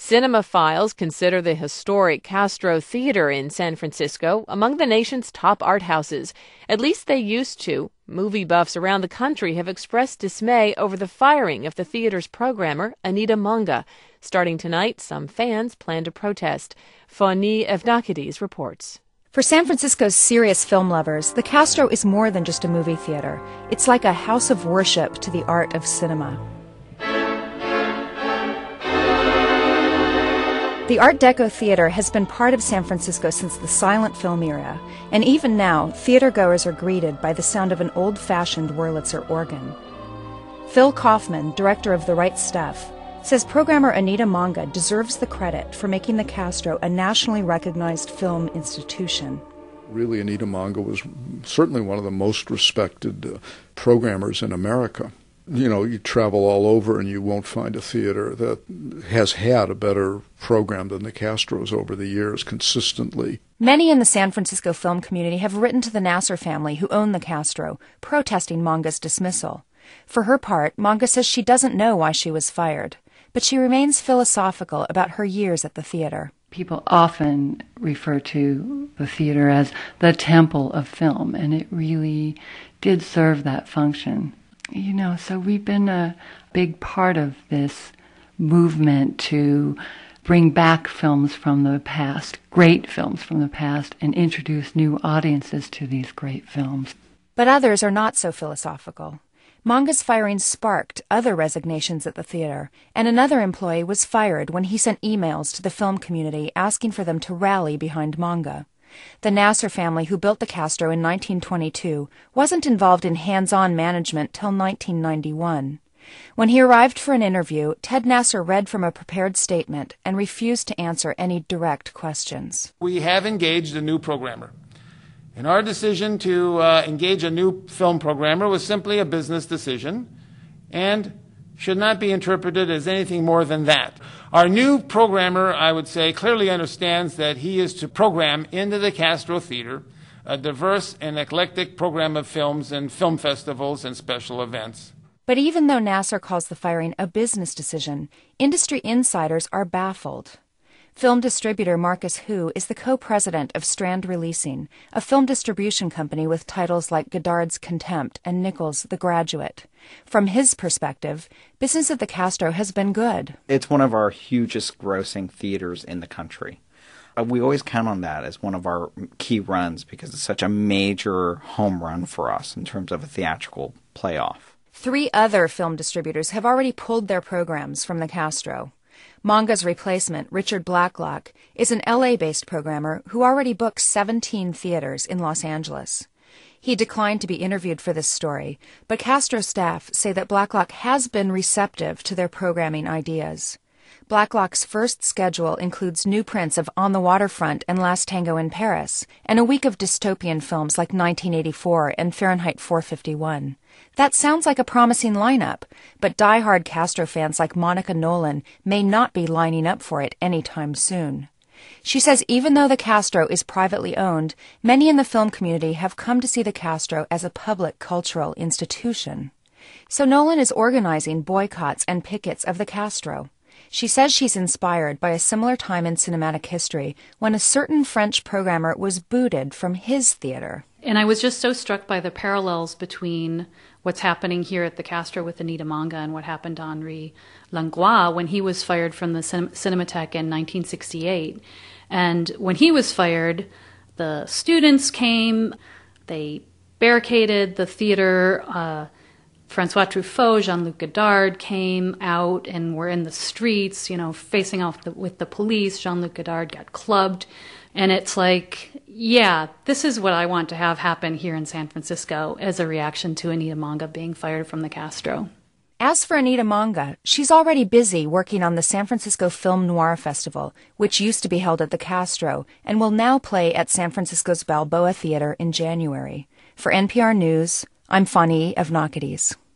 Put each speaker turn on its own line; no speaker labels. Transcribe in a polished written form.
Cinemaphiles consider the historic Castro Theater in San Francisco among the nation's top art houses. At least they used to. Movie buffs around the country have expressed dismay over the firing of the theater's programmer, Anita Manga. Starting tonight, some fans plan to protest. Fani Evnakidis reports.
For San Francisco's serious film lovers, the Castro is more than just a movie theater. It's like a house of worship to the art of cinema. The Art Deco Theater has been part of San Francisco since the silent film era, and even now, theatergoers are greeted by the sound of an old-fashioned Wurlitzer organ. Phil Kaufman, director of The Right Stuff, says programmer Anita Manga deserves the credit for making the Castro a nationally recognized film institution.
Really, Anita Manga was certainly one of the most respected programmers in America. You know, you travel all over and you won't find a theater that has had a better program than the Castros over the years consistently.
Many in the San Francisco film community have written to the Nasser family who own the Castro, protesting Manga's dismissal. For her part, Manga says she doesn't know why she was fired, but she remains philosophical about her years at the theater.
People often refer to the theater as the temple of film, and it really did serve that function. You know, so we've been a big part of this movement to bring back films from the past, great films from the past, and introduce new audiences to these great films.
But others are not so philosophical. Manga's firing sparked other resignations at the theater, and another employee was fired when he sent emails to the film community asking for them to rally behind Manga. The Nasser family, who built the Castro in 1922, wasn't involved in hands-on management till 1991. When he arrived for an interview, Ted Nasser read from a prepared statement and refused to answer any direct questions.
We have engaged a new programmer. And our decision to engage a new film programmer was simply a business decision and should not be interpreted as anything more than that. Our new programmer, I would say, clearly understands that he is to program into the Castro Theater a diverse and eclectic program of films and film festivals and special events.
But even though Nasser calls the firing a business decision, industry insiders are baffled. Film distributor Marcus Hu is the co-president of Strand Releasing, a film distribution company with titles like Godard's Contempt and Nichols' The Graduate. From his perspective, business at the Castro has been good.
It's one of our hugest grossing theaters in the country. We always count on that as one of our key runs because it's such a major home run for us in terms of a theatrical playoff.
3 other film distributors have already pulled their programs from the Castro. Manga's replacement, Richard Blacklock, is an LA-based programmer who already booked 17 theaters in Los Angeles. He declined to be interviewed for this story, but Castro staff say that Blacklock has been receptive to their programming ideas. Blacklock's first schedule includes new prints of On the Waterfront and Last Tango in Paris, and a week of dystopian films like 1984 and Fahrenheit 451. That sounds like a promising lineup, but die-hard Castro fans like Monica Nolan may not be lining up for it anytime soon. She says even though the Castro is privately owned, many in the film community have come to see the Castro as a public cultural institution. So Nolan is organizing boycotts and pickets of the Castro. She says she's inspired by a similar time in cinematic history when a certain French programmer was booted from his theater.
And I was just so struck by the parallels between what's happening here at the Castro with Anita Manga and what happened to Henri Langlois when he was fired from the Cinematheque in 1968. And when he was fired, the students came, they barricaded the theater. Francois Truffaut, Jean-Luc Godard came out and were in the streets, facing off with the police. Jean-Luc Godard got clubbed. And it's like, yeah, this is what I want to have happen here in San Francisco as a reaction to Anita Manga being fired from the Castro.
As for Anita Manga, she's already busy working on the San Francisco Film Noir Festival, which used to be held at the Castro and will now play at San Francisco's Balboa Theater in January. For NPR News, I'm Fani Evnakidis.